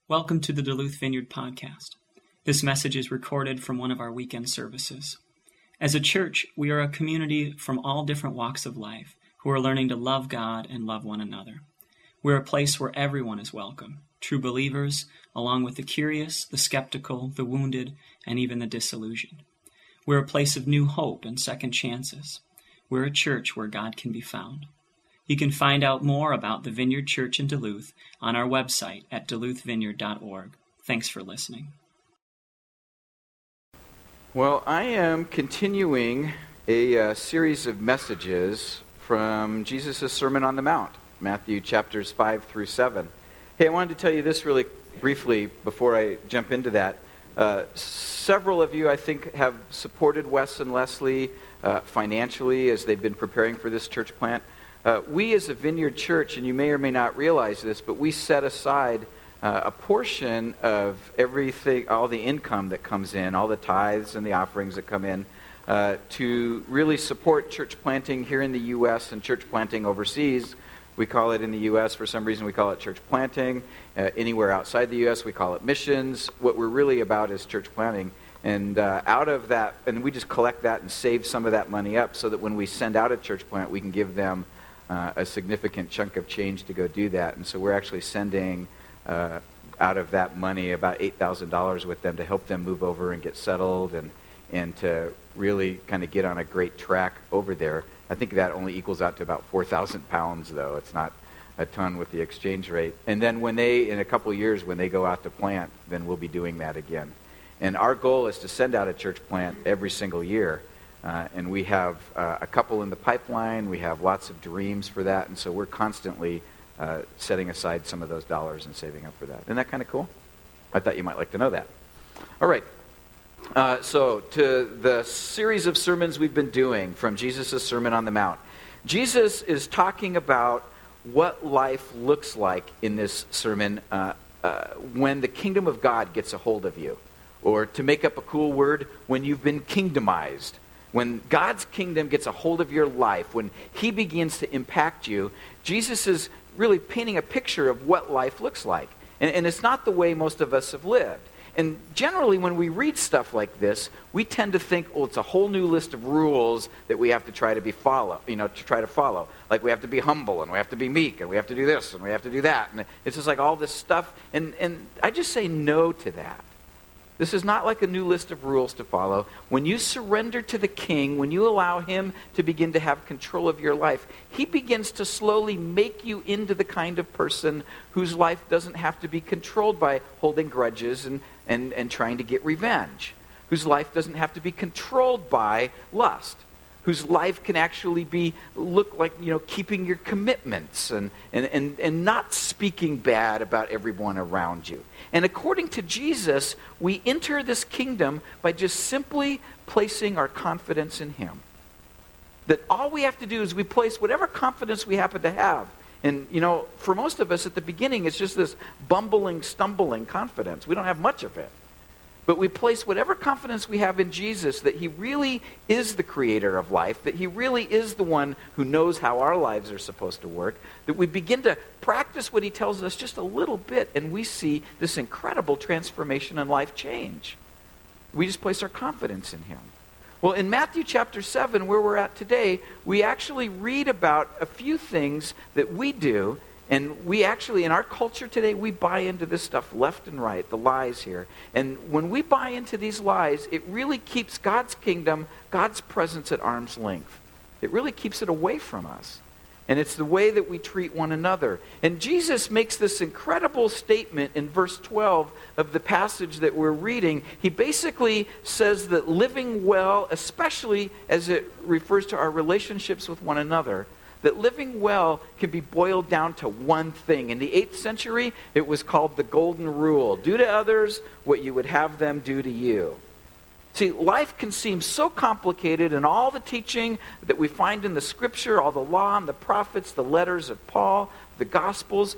Welcome to the Duluth Vineyard Podcast. This message is recorded from one of our weekend services. As a church, we are a community from all different walks of life who are learning to love God and love one another. We're a place where everyone is welcome, true believers, along with the curious, the skeptical, the wounded, and even the disillusioned. We're a place of new hope and second chances. We're a church where God can be found. You can find out more about the Vineyard Church in Duluth on our website at duluthvineyard.org. Thanks for listening. Well, I am continuing a series of messages from Jesus' Sermon on the Mount, Matthew chapters 5 through 7. Hey, I wanted to tell you this really briefly before I jump into that. Several of you, I think, have supported Wes and Leslie financially as they've been preparing for this church plant. We as a Vineyard Church, and you may or may not realize this, but we set aside a portion of everything, all the income that comes in, all the tithes and the offerings that come in, to really support church planting here in the U.S. and church planting overseas. We call it in the U.S., for some reason we call it church planting. Anywhere outside the U.S. we call it missions. What we're really about is church planting. And out of that, and we just collect that and save some of that money up so that when we send out a church plant, we can give them a significant chunk of change to go do that. And so we're actually sending out of that money about $8,000 with them to help them move over and get settled and to really kind of get on a great track over there. I think that only equals out to about 4,000 pounds, though. It's not a ton with the exchange rate. And then when they, in a couple of years, when they go out to plant, then we'll be doing that again. And our goal is to send out a church plant every single year. And we have a couple in the pipeline. We have lots of dreams for that. And so we're constantly setting aside some of those dollars and saving up for that. Isn't that kind of cool? I thought you might like to know that. All right. So to the series of sermons we've been doing from Jesus' Sermon on the Mount. Jesus is talking about what life looks like in this sermon when the kingdom of God gets a hold of you. Or to make up a cool word, when you've been kingdomized. When God's kingdom gets a hold of your life, when he begins to impact you, Jesus is really painting a picture of what life looks like. And it's not the way most of us have lived. And generally, when we read stuff like this, we tend to think, oh, it's a whole new list of rules that we have to try to follow. Like we have to be humble, and we have to be meek, and we have to do this, and we have to do that. And it's just like all this stuff. And I just say no to that. This is not like a new list of rules to follow. When you surrender to the King, when you allow him to begin to have control of your life, he begins to slowly make you into the kind of person whose life doesn't have to be controlled by holding grudges and trying to get revenge, whose life doesn't have to be controlled by lust, whose life can actually look like, keeping your commitments and not speaking bad about everyone around you. And according to Jesus, we enter this kingdom by just simply placing our confidence in him. That all we have to do is we place whatever confidence we happen to have. And, for most of us at the beginning, it's just this bumbling, stumbling confidence. We don't have much of it. But we place whatever confidence we have in Jesus, that he really is the creator of life, that he really is the one who knows how our lives are supposed to work, that we begin to practice what he tells us just a little bit, and we see this incredible transformation and life change. We just place our confidence in him. Well, in Matthew chapter 7, where we're at today, we actually read about a few things that we do. And we actually, in our culture today, we buy into this stuff left and right, the lies here. And when we buy into these lies, it really keeps God's kingdom, God's presence at arm's length. It really keeps it away from us. And it's the way that we treat one another. And Jesus makes this incredible statement in verse 12 of the passage that we're reading. He basically says that living well, especially as it refers to our relationships with one another, that living well can be boiled down to one thing. In the 8th century, it was called the Golden Rule. Do to others what you would have them do to you. See, life can seem so complicated, and all the teaching that we find in the Scripture, all the law and the prophets, the letters of Paul, the Gospels,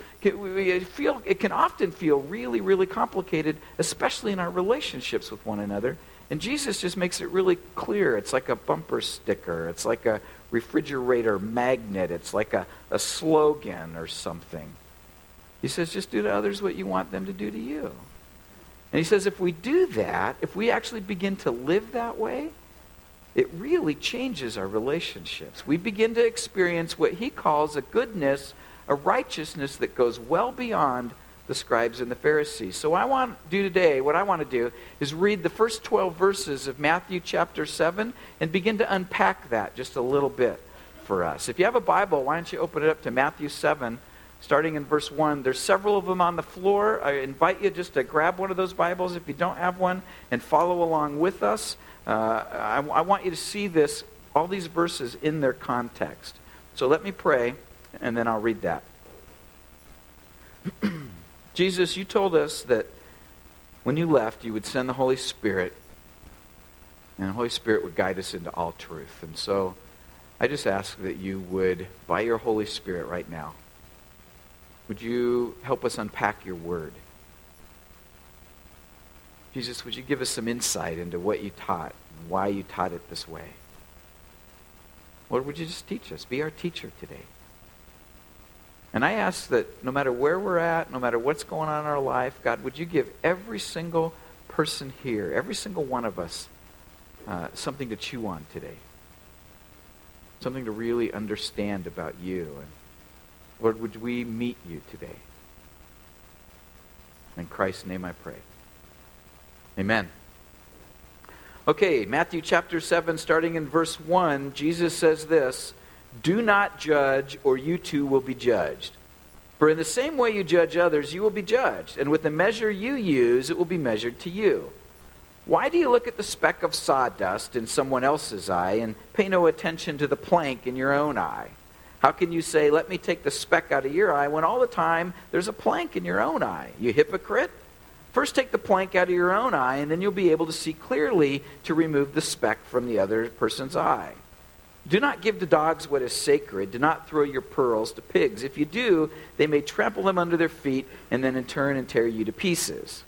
it can often feel really, really complicated, especially in our relationships with one another. And Jesus just makes it really clear. It's like a bumper sticker. It's like a refrigerator magnet. It's like a slogan or something. He says, just do to others what you want them to do to you. And he says, if we do that, if we actually begin to live that way, it really changes our relationships. We begin to experience what he calls a goodness, a righteousness that goes well beyond the scribes and the Pharisees. So what I want to do is read the first 12 verses of Matthew chapter 7 and begin to unpack that just a little bit for us. If you have a Bible, why don't you open it up to Matthew 7, starting in verse 1. There's several of them on the floor. I invite you just to grab one of those Bibles if you don't have one and follow along with us. I want you to see this, all these verses in their context. So let me pray, and then I'll read that. Jesus, you told us that when you left, you would send the Holy Spirit, and the Holy Spirit would guide us into all truth. And so I just ask that you would, by your Holy Spirit right now, would you help us unpack your word? Jesus, would you give us some insight into what you taught and why you taught it this way? Lord, would you just teach us? Be our teacher today. And I ask that no matter where we're at, no matter what's going on in our life, God, would you give every single person here, every single one of us, something to chew on today. Something to really understand about you. And Lord, would we meet you today? In Christ's name I pray. Amen. Okay, Matthew chapter 7, starting in verse 1, Jesus says this, "Do not judge, or you too will be judged. For in the same way you judge others, you will be judged. And with the measure you use, it will be measured to you. Why do you look at the speck of sawdust in someone else's eye and pay no attention to the plank in your own eye? How can you say, 'Let me take the speck out of your eye,' when all the time there's a plank in your own eye? You hypocrite! First take the plank out of your own eye, and then you'll be able to see clearly to remove the speck from the other person's eye. Do not give to dogs what is sacred. Do not throw your pearls to pigs. If you do, they may trample them under their feet and then in turn and tear you to pieces.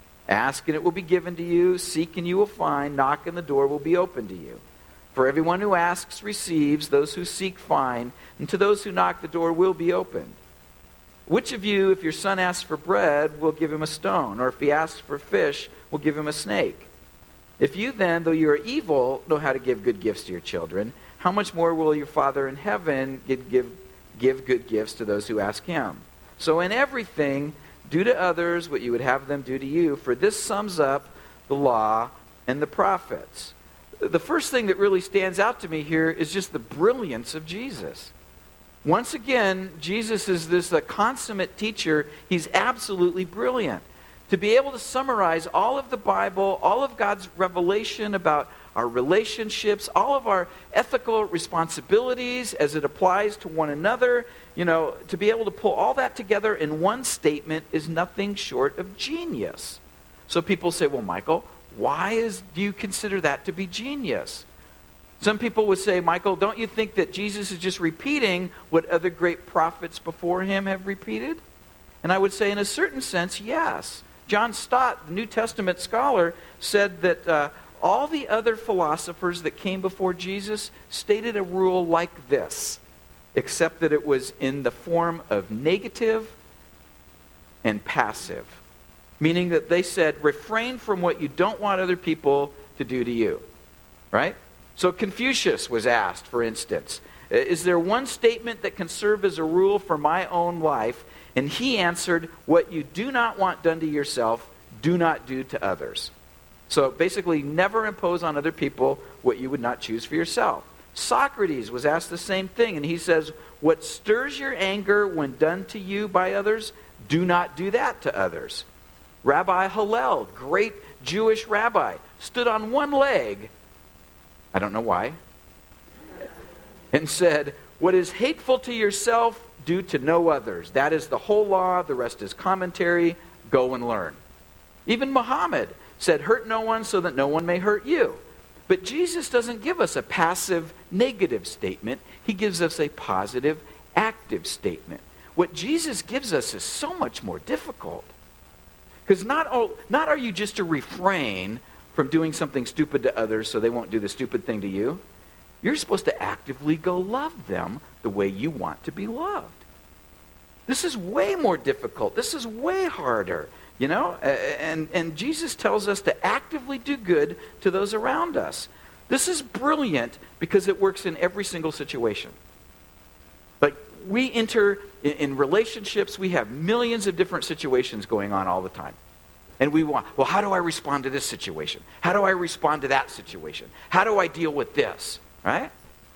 Ask and it will be given to you. Seek and you will find. Knock and the door will be opened to you. For everyone who asks receives. Those who seek find. And to those who knock, the door will be opened. Which of you, if your son asks for bread, will give him a stone? Or if he asks for fish, will give him a snake? If you then, though you are evil, know how to give good gifts to your children, how much more will your Father in heaven give good gifts to those who ask him? So in everything, do to others what you would have them do to you, for this sums up the law and the prophets." The first thing that really stands out to me here is just the brilliance of Jesus. Once again, Jesus is this consummate teacher. He's absolutely brilliant. To be able to summarize all of the Bible, all of God's revelation about our relationships, all of our ethical responsibilities as it applies to one another, to be able to pull all that together in one statement is nothing short of genius. So people say, well, Michael, why do you consider that to be genius? Some people would say, Michael, don't you think that Jesus is just repeating what other great prophets before him have repeated? And I would say, in a certain sense, yes. John Stott, the New Testament scholar, said that all the other philosophers that came before Jesus stated a rule like this, except that it was in the form of negative and passive. Meaning that they said, refrain from what you don't want other people to do to you. Right? So Confucius was asked, for instance, is there one statement that can serve as a rule for my own life? And he answered, what you do not want done to yourself, do not do to others. So basically, never impose on other people what you would not choose for yourself. Socrates was asked the same thing, and he says, what stirs your anger when done to you by others, do not do that to others. Rabbi Hillel, great Jewish rabbi, stood on one leg, I don't know why, and said, what is hateful to yourself, do to no others. That is the whole law, the rest is commentary, go and learn. Even Muhammad said, hurt no one so that no one may hurt you. But Jesus doesn't give us a passive, negative statement. He gives us a positive, active statement. What Jesus gives us is so much more difficult. Because not are you just to refrain from doing something stupid to others so they won't do the stupid thing to you. You're supposed to actively go love them the way you want to be loved. This is way more difficult. This is way harder, you know? And Jesus tells us to actively do good to those around us. This is brilliant because it works in every single situation. Like, we enter in relationships, we have millions of different situations going on all the time. And we want, well, how do I respond to this situation? How do I respond to that situation? How do I deal with this? Right?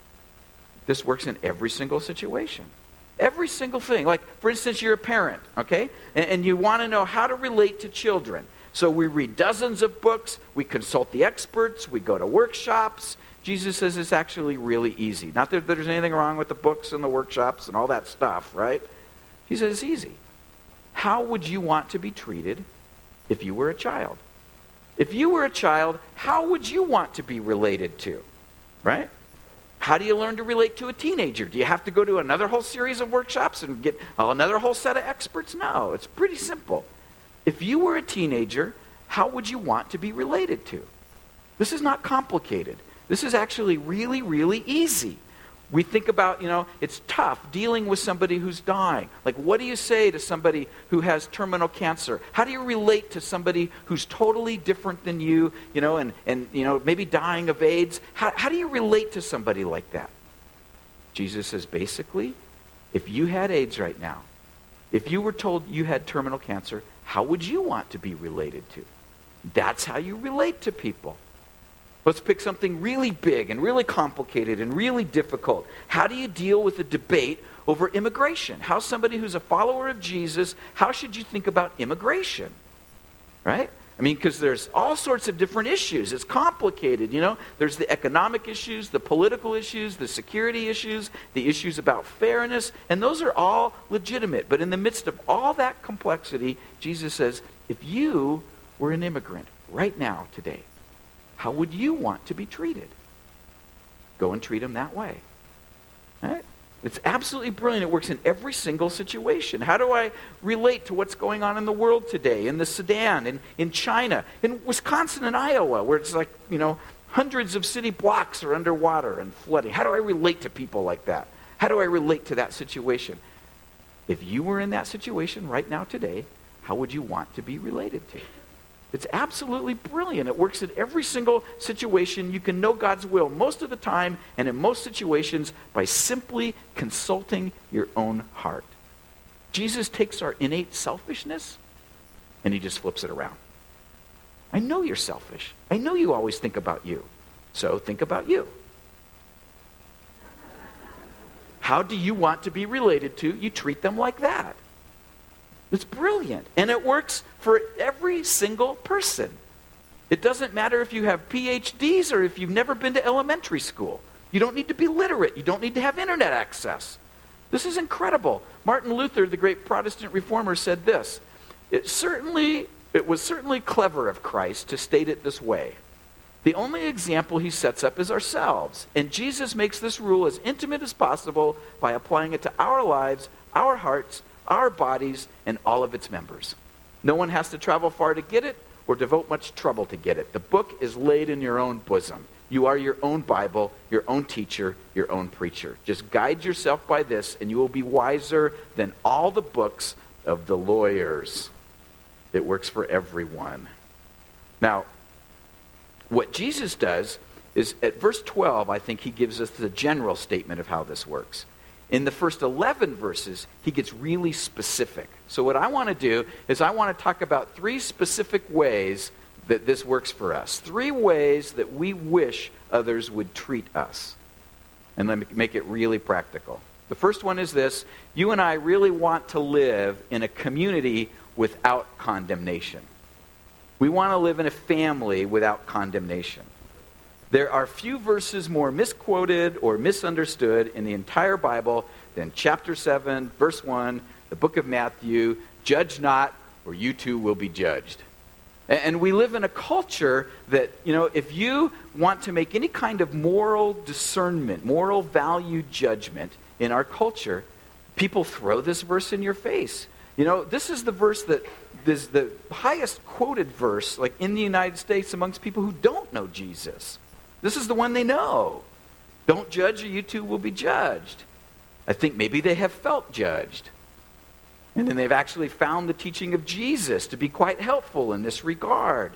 This works in every single situation. Every single thing. Like, for instance, you're a parent, okay? And you want to know how to relate to children. So we read dozens of books, we consult the experts, we go to workshops. Jesus says it's actually really easy. Not that there's anything wrong with the books and the workshops and all that stuff, right? He says it's easy. How would you want to be treated if you were a child? If you were a child, how would you want to be related to? Right? How do you learn to relate to a teenager? Do you have to go to another whole series of workshops and get another whole set of experts? No, it's pretty simple. If you were a teenager, how would you want to be related to? This is not complicated. This is actually really, really easy. We think about, it's tough dealing with somebody who's dying. Like, what do you say to somebody who has terminal cancer? How do you relate to somebody who's totally different than you, and maybe dying of AIDS? How do you relate to somebody like that? Jesus says, basically, if you had AIDS right now, if you were told you had terminal cancer, how would you want to be related to? That's how you relate to people. Let's pick something really big and really complicated and really difficult. How do you deal with a debate over immigration? How's somebody who's a follower of Jesus, how should you think about immigration? Right? I mean, because there's all sorts of different issues. It's complicated, There's the economic issues, the political issues, the security issues, the issues about fairness, and those are all legitimate. But in the midst of all that complexity, Jesus says, if you were an immigrant right now, today, how would you want to be treated? Go and treat them that way. Right? It's absolutely brilliant. It works in every single situation. How do I relate to what's going on in the world today, in the Sudan, in China, in Wisconsin and Iowa, where it's like, hundreds of city blocks are underwater and flooding? How do I relate to people like that? How do I relate to that situation? If you were in that situation right now today, how would you want to be related to? It's absolutely brilliant. It works in every single situation. You can know God's will most of the time and in most situations by simply consulting your own heart. Jesus takes our innate selfishness and he just flips it around. I know you're selfish. I know you always think about you. So think about you. How do you want to be related to? You treat them like that. It's brilliant. And it works for every single person. It doesn't matter if you have PhDs or if you've never been to elementary school. You don't need to be literate. You don't need to have internet access. This is incredible. Martin Luther, the great Protestant reformer, said this. It was certainly clever of Christ to state it this way. The only example he sets up is ourselves. And Jesus makes this rule as intimate as possible by applying it to our lives, our hearts, our bodies, and all of its members. No one has to travel far to get it or devote much trouble to get it. The book is laid in your own bosom. You are your own Bible, your own teacher, your own preacher. Just guide yourself by this, and you will be wiser than all the books of the lawyers. It works for everyone. Now, what Jesus does is, at verse 12, I think he gives us the general statement of how this works. In the first 11 verses, he gets really specific. So what I want to do is I want to talk about 3 specific ways that this works for us. 3 ways that we wish others would treat us. And let me make it really practical. The first one is this. You and I really want to live in a community without condemnation. We want to live in a family without condemnation. There are few verses more misquoted or misunderstood in the entire Bible than chapter 7, verse 1, the book of Matthew, judge not, or you too will be judged. And we live in a culture that, if you want to make any kind of moral discernment, moral value judgment in our culture, people throw this verse in your face. This is the verse that is the highest quoted verse, like in the United States, amongst people who don't know Jesus. This is the one they know. Don't judge or you too will be judged. I think maybe they have felt judged. And then they've actually found the teaching of Jesus to be quite helpful in this regard.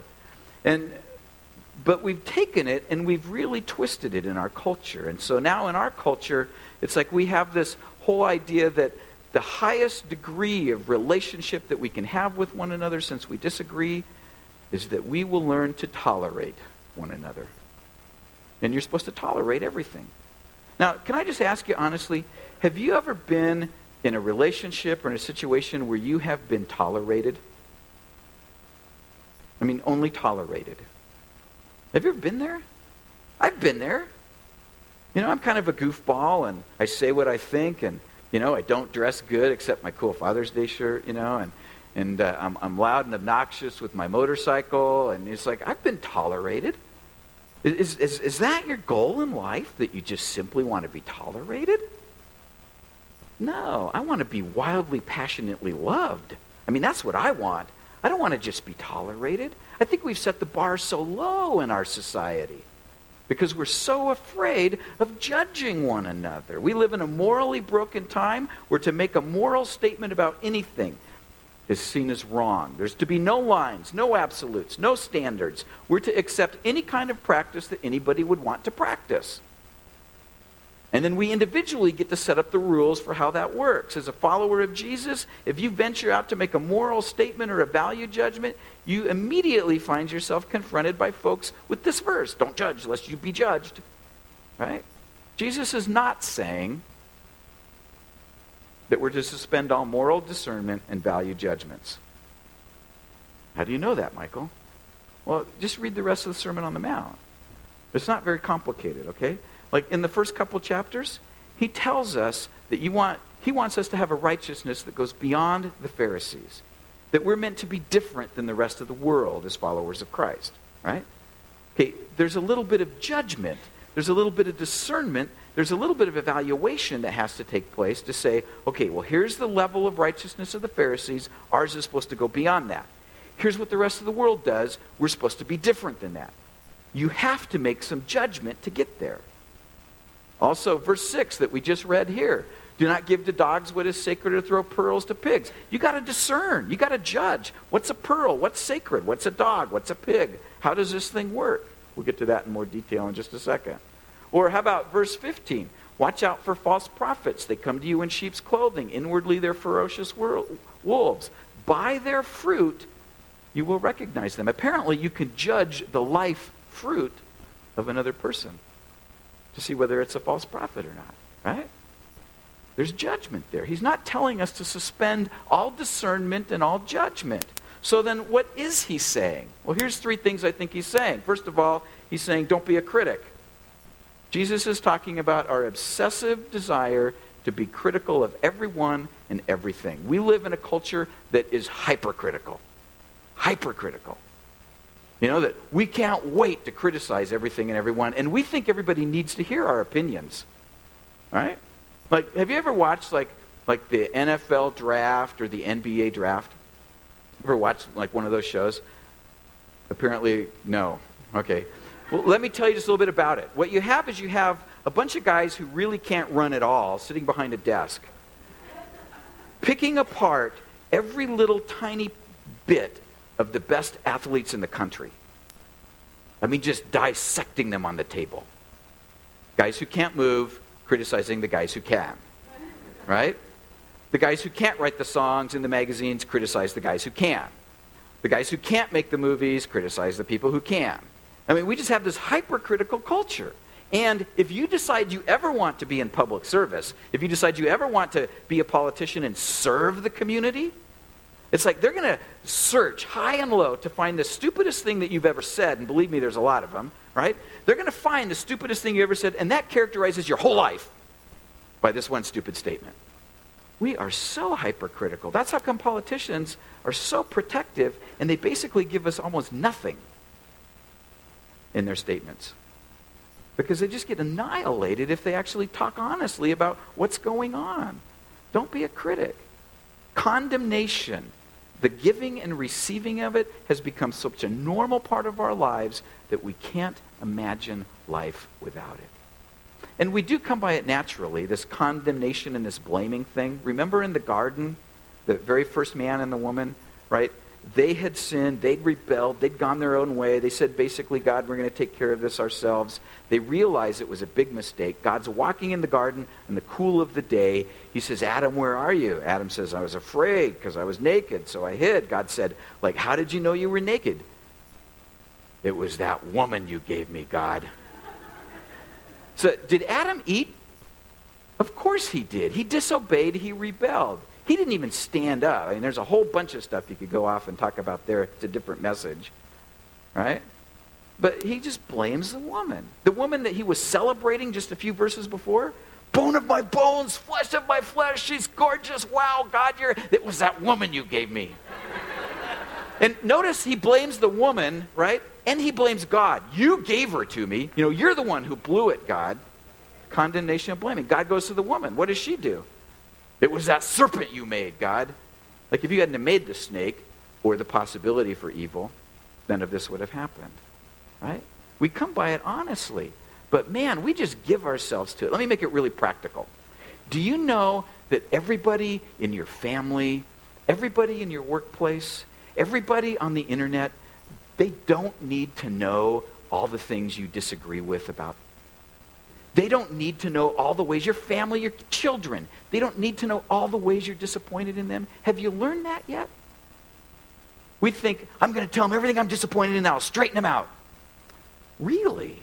But we've taken it and we've really twisted it in our culture. And so now in our culture, it's like we have this whole idea that the highest degree of relationship that we can have with one another since we disagree is that we will learn to tolerate one another. And you're supposed to tolerate everything. Now, can I just ask you honestly, have you ever been in a relationship or in a situation where you have been tolerated? I mean, only tolerated. Have you ever been there? I've been there. I'm kind of a goofball, and I say what I think, and, I don't dress good except my cool Father's Day shirt, and I'm loud and obnoxious with my motorcycle, and it's like, I've been tolerated. Is that your goal in life, that you just simply want to be tolerated? No, I want to be wildly, passionately loved. I mean, that's what I want. I don't want to just be tolerated. I think we've set the bar so low in our society because we're so afraid of judging one another. We live in a morally broken time where to make a moral statement about anything is seen as wrong. There's to be no lines, no absolutes, no standards. We're to accept any kind of practice that anybody would want to practice. And then we individually get to set up the rules for how that works. As a follower of Jesus, if you venture out to make a moral statement or a value judgment, you immediately find yourself confronted by folks with this verse: don't judge lest you be judged. Right? Jesus is not saying that we're to suspend all moral discernment and value judgments. How do you know that, Michael? Well, just read the rest of the Sermon on the Mount. It's not very complicated, okay? Like in the first couple chapters, he tells us that he wants us to have a righteousness that goes beyond the Pharisees. That we're meant to be different than the rest of the world as followers of Christ, right? Okay, there's a little bit of judgment. There's a little bit of discernment. There's a little bit of evaluation that has to take place to say, okay, well, here's the level of righteousness of the Pharisees. Ours is supposed to go beyond that. Here's what the rest of the world does. We're supposed to be different than that. You have to make some judgment to get there. Also, verse 6 that we just read here. Do not give to dogs what is sacred or throw pearls to pigs. You got to discern. You got to judge. What's a pearl? What's sacred? What's a dog? What's a pig? How does this thing work? We'll get to that in more detail in just a second. Or how about verse 15? Watch out for false prophets. They come to you in sheep's clothing. Inwardly they're ferocious wolves. By their fruit you will recognize them. Apparently you can judge the life fruit of another person to see whether it's a false prophet or not, right? There's judgment there. He's not telling us to suspend all discernment and all judgment. So then what is he saying? Well, here's three things I think he's saying. First of all, he's saying don't be a critic. Jesus is talking about our obsessive desire to be critical of everyone and everything. We live in a culture that is hypercritical. Hypercritical. That we can't wait to criticize everything and everyone, and we think everybody needs to hear our opinions. Right? Like, have you ever watched like the NFL draft or the NBA draft? Ever watched like one of those shows? Apparently, no. Okay. Well, let me tell you just a little bit about it. What you have is you have a bunch of guys who really can't run at all sitting behind a desk, picking apart every little tiny bit of the best athletes in the country. I mean, just dissecting them on the table. Guys who can't move, criticizing the guys who can. Right? The guys who can't write the songs in the magazines criticize the guys who can. The guys who can't make the movies criticize the people who can. I mean, we just have this hypercritical culture. And if you decide you ever want to be in public service, if you decide you ever want to be a politician and serve the community, it's like they're going to search high and low to find the stupidest thing that you've ever said, and believe me, there's a lot of them, right? They're going to find the stupidest thing you ever said, and that characterizes your whole life by this one stupid statement. We are so hypercritical. That's how come politicians are so protective, and they basically give us almost nothing in their statements. Because they just get annihilated if they actually talk honestly about what's going on. Don't be a critic. Condemnation, the giving and receiving of it, has become such a normal part of our lives that we can't imagine life without it. And we do come by it naturally, this condemnation and this blaming thing. Remember in the garden the very first man and the woman, right? They had sinned, they'd rebelled, they'd gone their own way. They said, basically, God, we're going to take care of this ourselves. They realized it was a big mistake. God's walking in the garden in the cool of the day. He says, Adam, where are you? Adam says, I was afraid because I was naked, so I hid. God said, how did you know you were naked? It was that woman you gave me, God. So did Adam eat? Of course he did. He disobeyed, he rebelled. He didn't even stand up. I mean, there's a whole bunch of stuff you could go off and talk about there. It's a different message, right? But he just blames the woman. The woman that he was celebrating just a few verses before. Bone of my bones, flesh of my flesh, she's gorgeous. Wow, God, it was that woman you gave me. And notice he blames the woman, right? And he blames God. You gave her to me. You're the one who blew it, God. Condemnation and blaming. God goes to the woman. What does she do? It was that serpent you made, God. If you hadn't made the snake or the possibility for evil, none of this would have happened, right? We come by it honestly. But man, we just give ourselves to it. Let me make it really practical. Do you know that everybody in your family, everybody in your workplace, everybody on the internet, they don't need to know all the things you disagree with about. They don't need to know all the ways, your family, your children, they don't need to know all the ways you're disappointed in them. Have you learned that yet? We think, I'm going to tell them everything I'm disappointed in and I'll straighten them out. Really?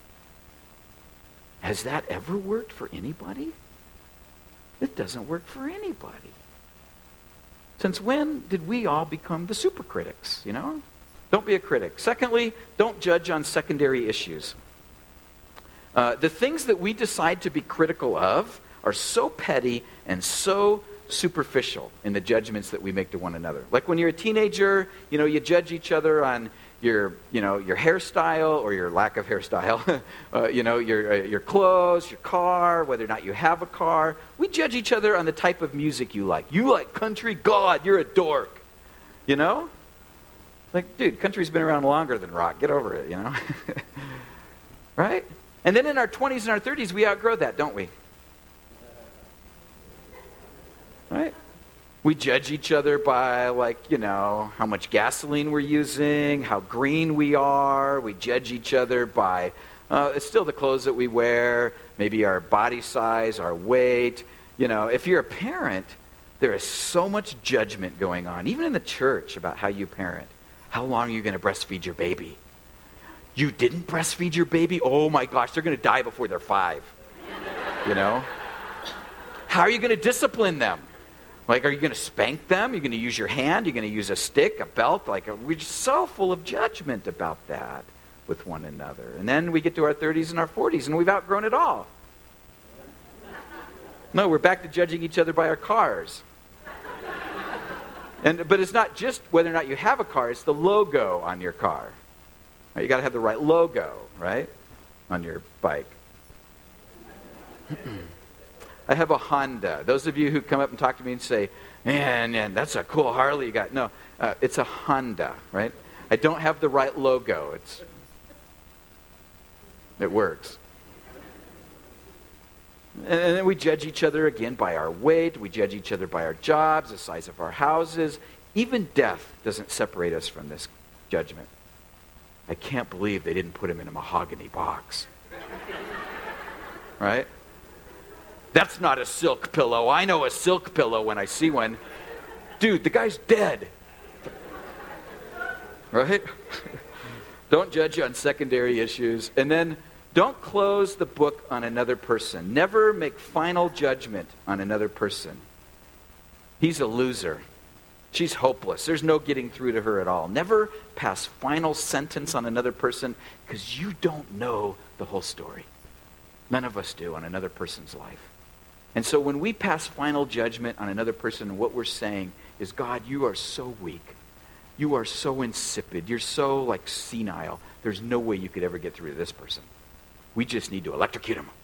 Has that ever worked for anybody? It doesn't work for anybody. Since when did we all become the super critics, Don't be a critic. Secondly, don't judge on secondary issues. The things that we decide to be critical of are so petty and so superficial in the judgments that we make to one another. Like when you're a teenager, you judge each other on your hairstyle or your lack of hairstyle, your clothes, your car, whether or not you have a car. We judge each other on the type of music you like. You like country? God, you're a dork. Dude, country's been around longer than rock. Get over it, Right? And then in our 20s and our 30s, we outgrow that, don't we? Right? We judge each other by, how much gasoline we're using, how green we are. We judge each other by, it's still the clothes that we wear, maybe our body size, our weight. If you're a parent, there is so much judgment going on, even in the church, about how you parent. How long are you going to breastfeed your baby? You didn't breastfeed your baby? Oh my gosh, they're going to die before they're 5. How are you going to discipline them? Are you going to spank them? You're going to use your hand? You're going to use a stick, a belt? We're just so full of judgment about that with one another. And then we get to our 30s and our 40s, and we've outgrown it all. No, we're back to judging each other by our cars. But it's not just whether or not you have a car, it's the logo on your car. Right? You got to have the right logo, right, on your bike. I have a Honda. Those of you who come up and talk to me and say, man, that's a cool Harley you got. No, it's a Honda, right? I don't have the right logo. It works. And then we judge each other again by our weight. We judge each other by our jobs, the size of our houses. Even death doesn't separate us from this judgment. I can't believe they didn't put him in a mahogany box. Right? That's not a silk pillow. I know a silk pillow when I see one. Dude, the guy's dead. Right? Don't judge on secondary issues. And then don't close the book on another person. Never make final judgment on another person. He's a loser. She's hopeless. There's no getting through to her at all. Never pass final sentence on another person because you don't know the whole story. None of us do on another person's life. And so when we pass final judgment on another person, what we're saying is, God, you are so weak. You are so insipid. You're so senile. There's no way you could ever get through to this person. We just need to electrocute him.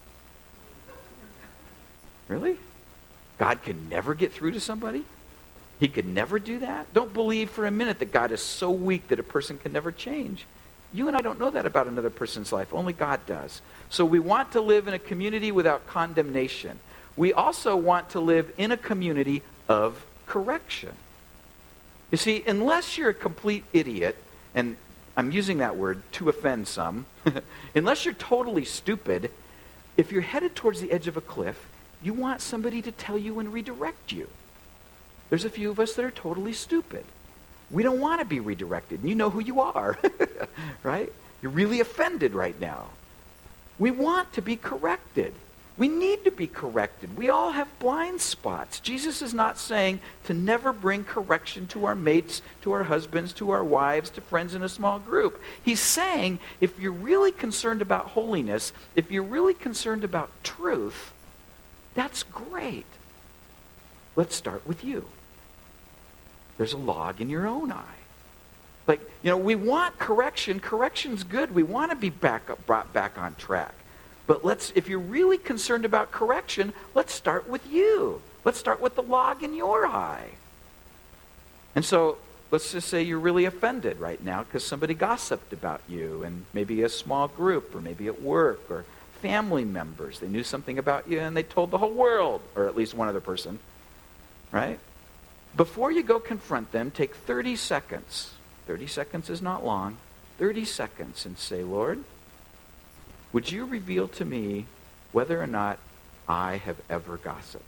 Really? God can never get through to somebody? He could never do that? Don't believe for a minute that God is so weak that a person can never change. You and I don't know that about another person's life. Only God does. So we want to live in a community without condemnation. We also want to live in a community of correction. You see, unless you're a complete idiot, and I'm using that word to offend some, unless you're totally stupid, if you're headed towards the edge of a cliff, you want somebody to tell you and redirect you. There's a few of us that are totally stupid. We don't want to be redirected. And you know who you are, right? You're really offended right now. We want to be corrected. We need to be corrected. We all have blind spots. Jesus is not saying to never bring correction to our mates, to our husbands, to our wives, to friends in a small group. He's saying if you're really concerned about holiness, if you're really concerned about truth, that's great. Let's start with you. There's a log in your own eye. Like, we want correction. Correction's good. We want to be brought back on track. But if you're really concerned about correction, let's start with you. Let's start with the log in your eye. And so, let's just say you're really offended right now because somebody gossiped about you, and maybe a small group, or maybe at work, or family members. They knew something about you and they told the whole world, or at least one other person, right? Before you go confront them, take 30 seconds. 30 seconds is not long. 30 seconds and say, Lord, would you reveal to me whether or not I have ever gossiped?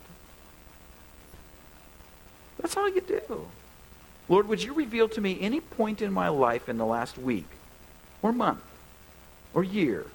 That's all you do. Lord, would you reveal to me any point in my life in the last week, or month, or year,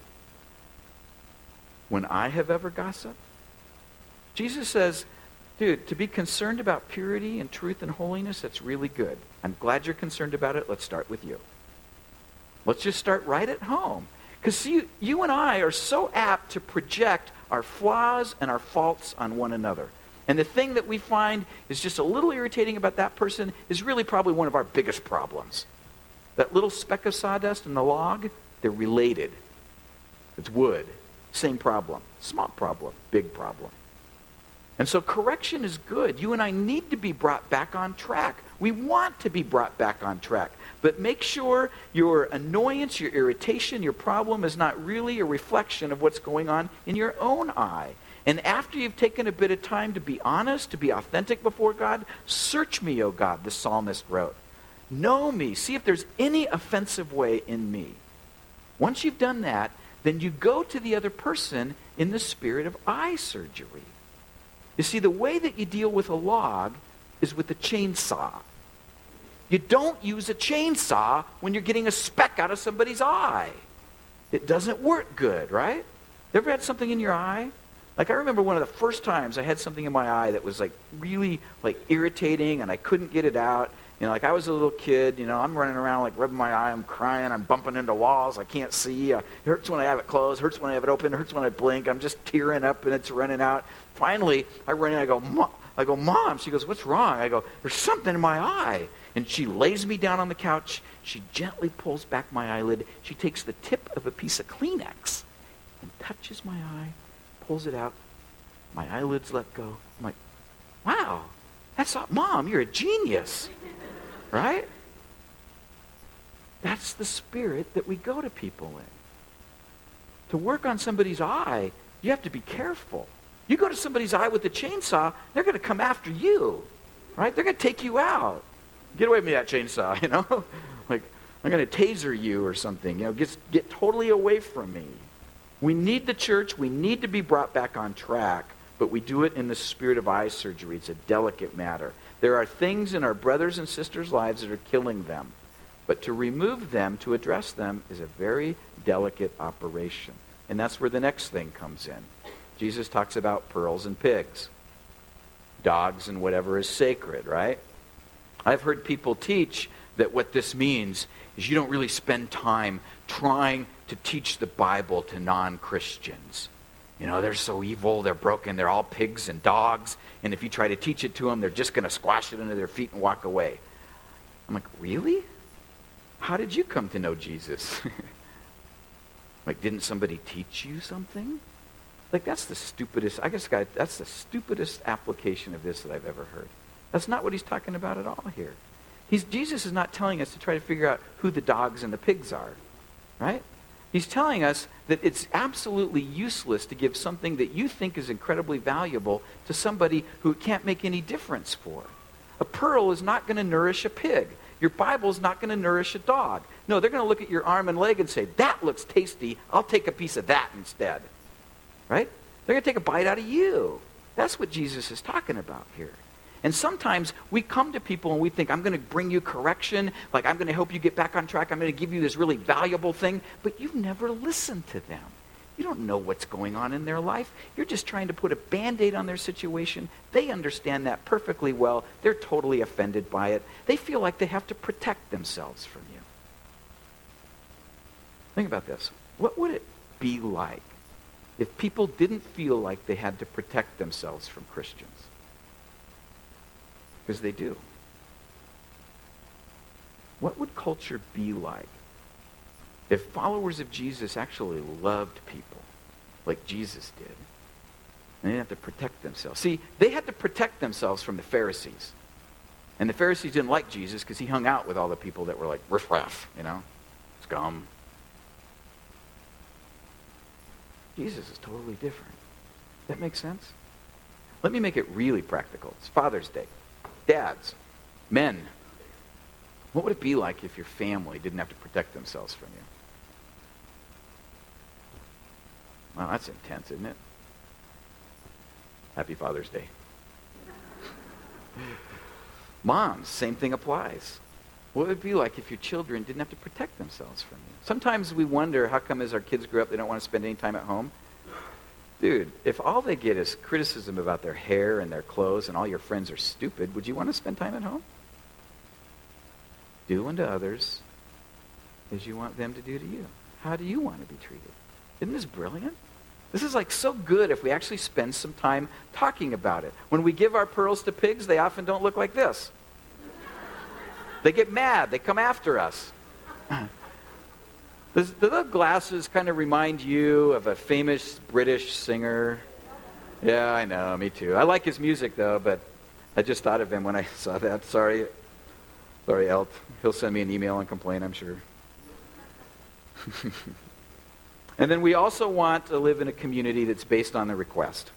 when I have ever gossiped? Jesus says, dude, to be concerned about purity and truth and holiness, that's really good. I'm glad you're concerned about it. Let's start with you. Let's just start right at home. Because you and I are so apt to project our flaws and our faults on one another. And the thing that we find is just a little irritating about that person is really probably one of our biggest problems. That little speck of sawdust in the log, they're related. It's wood. Same problem. Small problem. Big problem. And so correction is good. You and I need to be brought back on track. We want to be brought back on track. But make sure your annoyance, your irritation, your problem is not really a reflection of what's going on in your own eye. And after you've taken a bit of time to be honest, to be authentic before God, search me, O God, the psalmist wrote. Know me. See if there's any offensive way in me. Once you've done that, then you go to the other person in the spirit of eye surgery. You see, the way that you deal with a log is with a chainsaw. You don't use a chainsaw when you're getting a speck out of somebody's eye. It doesn't work good, right? You ever had something in your eye? Like, I remember one of the first times I had something in my eye that was really irritating, and I couldn't get it out. I was a little kid, I'm running around rubbing my eye, I'm crying, I'm bumping into walls, I can't see. It hurts when I have it closed, hurts when I have it open, hurts when I blink, I'm just tearing up and it's running out. Finally, I run in, I go, Mom. She goes, what's wrong? I go, there's something in my eye. And she lays me down on the couch, she gently pulls back my eyelid, she takes the tip of a piece of Kleenex and touches my eye, pulls it out, my eyelids let go. I'm like, wow, Mom, you're a genius. Right? That's the spirit that we go to people in. To work on somebody's eye, you have to be careful. You go to somebody's eye with a chainsaw, they're going to come after you. Right? They're going to take you out. Get away from me, that chainsaw, I'm going to taser you or something. Get totally away from me. We need the church. We need to be brought back on track. But we do it in the spirit of eye surgery. It's a delicate matter. There are things in our brothers and sisters' lives that are killing them. But to remove them, to address them, is a very delicate operation. And that's where the next thing comes in. Jesus talks about pearls and pigs. Dogs and whatever is sacred, right? I've heard people teach that what this means is you don't really spend time trying to teach the Bible to non-Christians. They're so evil, they're broken, they're all pigs and dogs, and if you try to teach it to them, they're just going to squash it under their feet and walk away. I'm like, really? How did you come to know Jesus? Didn't somebody teach you something? That's the stupidest, that's the stupidest application of this that I've ever heard. That's not what he's talking about at all here. Jesus is not telling us to try to figure out who the dogs and the pigs are, right? He's telling us that it's absolutely useless to give something that you think is incredibly valuable to somebody who it can't make any difference for. A pearl is not going to nourish a pig. Your Bible is not going to nourish a dog. No, they're going to look at your arm and leg and say, that looks tasty. I'll take a piece of that instead. Right? They're going to take a bite out of you. That's what Jesus is talking about here. And sometimes we come to people and we think, I'm going to bring you correction, like I'm going to help you get back on track, I'm going to give you this really valuable thing, but you've never listened to them. You don't know what's going on in their life. You're just trying to put a Band-Aid on their situation. They understand that perfectly well. They're totally offended by it. They feel like they have to protect themselves from you. Think about this. What would it be like if people didn't feel like they had to protect themselves from Christians? Because they do. What would culture be like if followers of Jesus actually loved people like Jesus did? And they didn't have to protect themselves. See, they had to protect themselves from the Pharisees. And the Pharisees didn't like Jesus because he hung out with all the people that were like riffraff, scum. Jesus is totally different. That makes sense? Let me make it really practical. It's Father's Day. Dads, men, what would it be like if your family didn't have to protect themselves from you? Wow, that's intense, isn't it? Happy Father's Day. Moms, same thing applies. What would it be like if your children didn't have to protect themselves from you? Sometimes we wonder how come as our kids grow up they don't want to spend any time at home. Dude, if all they get is criticism about their hair and their clothes and all your friends are stupid, would you want to spend time at home? Do unto others as you want them to do to you. How do you want to be treated? Isn't this brilliant? This is like so good if we actually spend some time talking about it. When we give our pearls to pigs, they often don't look like this. They get mad. They come after us. Do the glasses kind of remind you of a famous British singer? Yeah, I know, me too. I like his music, though, but I just thought of him when I saw that. Sorry, Elt. He'll send me an email and complain, I'm sure. And then we also want to live in a community that's based on the request.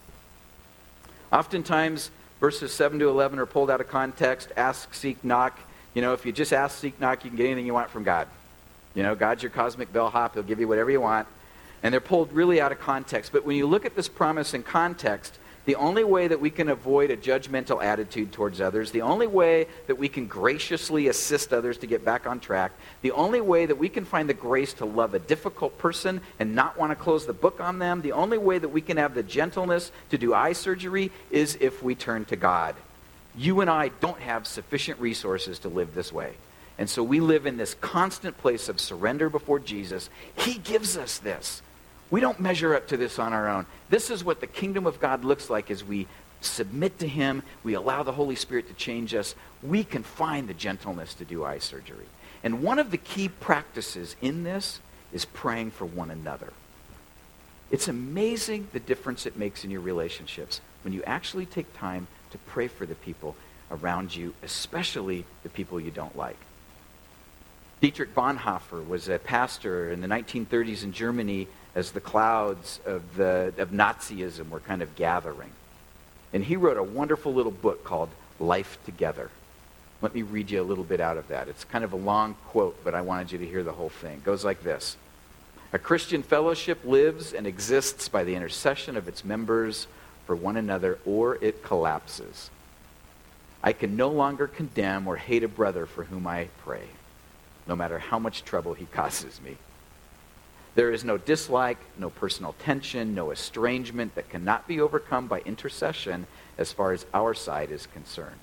Oftentimes, verses 7 to 11 are pulled out of context. Ask, seek, knock. If you just ask, seek, knock, you can get anything you want from God. God's your cosmic bellhop. He'll give you whatever you want. And they're pulled really out of context. But when you look at this promise in context, the only way that we can avoid a judgmental attitude towards others, the only way that we can graciously assist others to get back on track, the only way that we can find the grace to love a difficult person and not want to close the book on them, the only way that we can have the gentleness to do eye surgery is if we turn to God. You and I don't have sufficient resources to live this way. And so we live in this constant place of surrender before Jesus. He gives us this. We don't measure up to this on our own. This is what the kingdom of God looks like as we submit to him. We allow the Holy Spirit to change us. We can find the gentleness to do eye surgery. And one of the key practices in this is praying for one another. It's amazing the difference it makes in your relationships when you actually take time to pray for the people around you, especially the people you don't like. Dietrich Bonhoeffer was a pastor in the 1930s in Germany as the clouds of Nazism were kind of gathering. And he wrote a wonderful little book called Life Together. Let me read you a little bit out of that. It's kind of a long quote, but I wanted you to hear the whole thing. It goes like this. A Christian fellowship lives and exists by the intercession of its members for one another, or it collapses. I can no longer condemn or hate a brother for whom I pray, no matter how much trouble he causes me. There is no dislike, no personal tension, no estrangement that cannot be overcome by intercession as far as our side is concerned.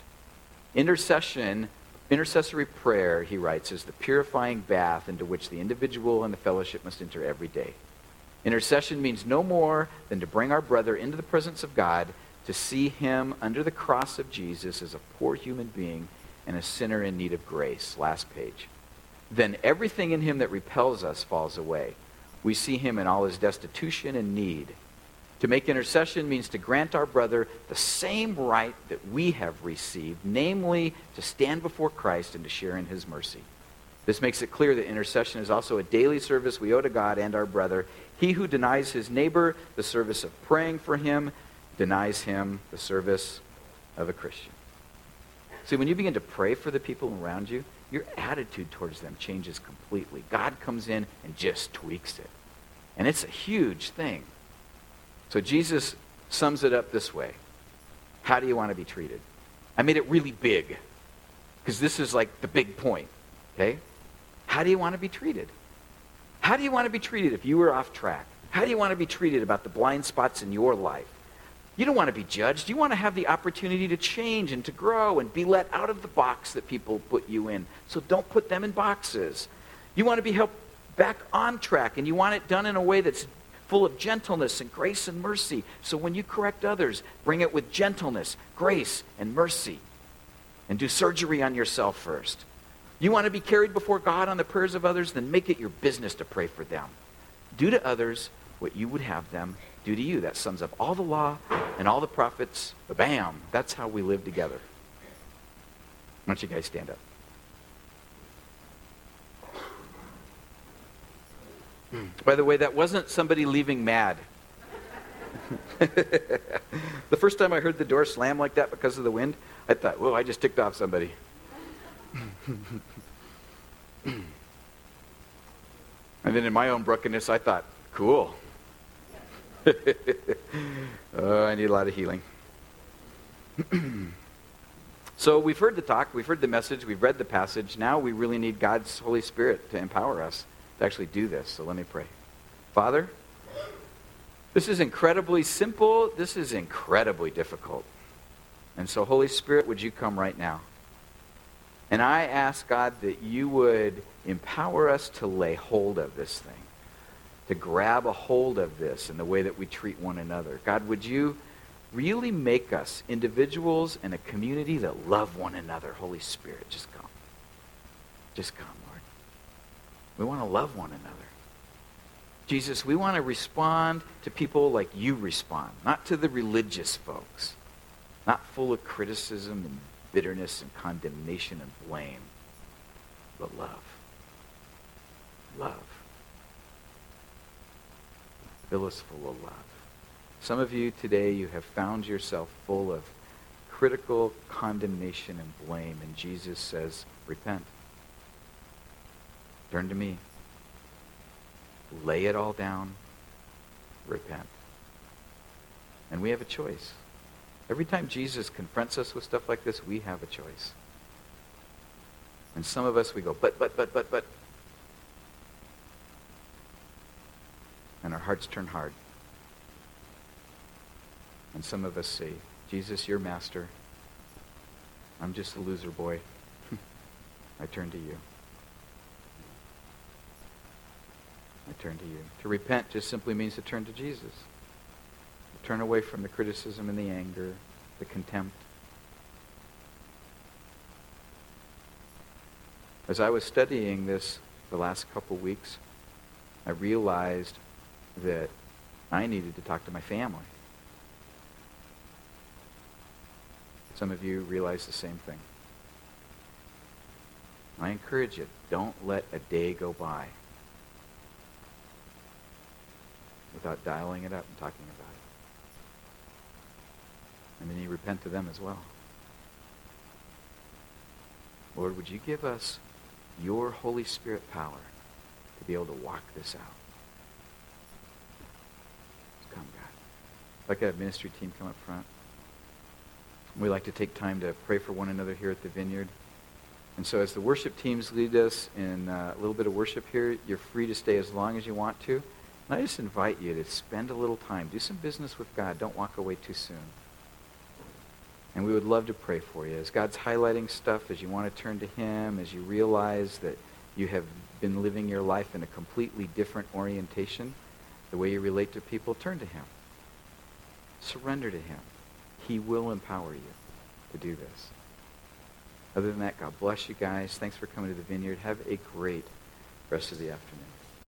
Intercessory prayer, he writes, is the purifying bath into which the individual and the fellowship must enter every day. Intercession means no more than to bring our brother into the presence of God, to see him under the cross of Jesus as a poor human being and a sinner in need of grace. Last page. Then everything in him that repels us falls away. We see him in all his destitution and need. To make intercession means to grant our brother the same right that we have received, namely to stand before Christ and to share in his mercy. This makes it clear that intercession is also a daily service we owe to God and our brother. He who denies his neighbor the service of praying for him denies him the service of a Christian. See, when you begin to pray for the people around you, your attitude towards them changes completely. God comes in and just tweaks it. And it's a huge thing. So Jesus sums it up this way. How do you want to be treated? I made it really big, because this is like the big point. Okay? How do you want to be treated? How do you want to be treated if you were off track? How do you want to be treated about the blind spots in your life? You don't want to be judged. You want to have the opportunity to change and to grow and be let out of the box that people put you in. So don't put them in boxes. You want to be helped back on track, and you want it done in a way that's full of gentleness and grace and mercy. So when you correct others, bring it with gentleness, grace, and mercy. And do surgery on yourself first. You want to be carried before God on the prayers of others? Then make it your business to pray for them. Do to others what you would have them do to you. That sums up all the law and all the prophets. Bam! That's how we live together. Why don't you guys stand up? By the way, that wasn't somebody leaving mad. The first time I heard the door slam like that because of the wind, I thought, whoa, I just ticked off somebody. And then in my own brokenness, I thought, cool. Oh, I need a lot of healing. So we've heard the talk, we've heard the message, we've read the passage. Now we really need God's Holy Spirit to empower us to actually do this. So let me pray. Father, this is incredibly simple. This is incredibly difficult. And so Holy Spirit, would you come right now? And I ask, God, that you would empower us to lay hold of this thing, to grab a hold of this in the way that we treat one another. God, would you really make us individuals and a community that love one another? Holy Spirit, just come. Just come, Lord. We want to love one another. Jesus, we want to respond to people like you respond, not to the religious folks, not full of criticism and bitterness and condemnation and blame, but love. Love. Fill us full of love. Some of you today, you have found yourself full of critical condemnation and blame, and Jesus says, repent. Turn to me. Lay it all down. Repent. And we have a choice. Every time Jesus confronts us with stuff like this, we have a choice. And some of us, we go, but. And our hearts turn hard. And some of us say, Jesus, you're master. I'm just a loser boy. I turn to you. I turn to you. To repent just simply means to turn to Jesus. To turn away from the criticism and the anger, the contempt. As I was studying this the last couple weeks, I realized that I needed to talk to my family. Some of you realize the same thing. I encourage you, don't let a day go by without dialing it up and talking about it. And then you repent to them as well. Lord, would you give us your Holy Spirit power to be able to walk this out? Come, God. I'd like to have ministry team come up front. We like to take time to pray for one another here at the Vineyard. And so as the worship teams lead us in a little bit of worship here, you're free to stay as long as you want to. And I just invite you to spend a little time. Do some business with God. Don't walk away too soon. And we would love to pray for you. As God's highlighting stuff, as you want to turn to him, as you realize that you have been living your life in a completely different orientation, the way you relate to people, turn to him. Surrender to him. He will empower you to do this. Other than that, God bless you guys. Thanks for coming to the Vineyard. Have a great rest of the afternoon.